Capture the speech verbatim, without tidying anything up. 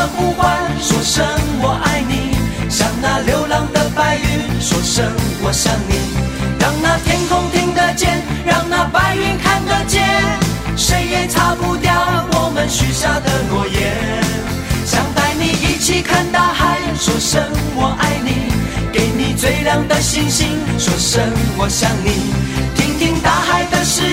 的呼唤，说声我爱你，像那流浪的白云，说声我想你，让那天空听得见，让那白云看得见，谁也擦不掉我们许下的诺言。想带你一起看大海，说声我爱你，给你最亮的星星，说声我想你，听听大海的声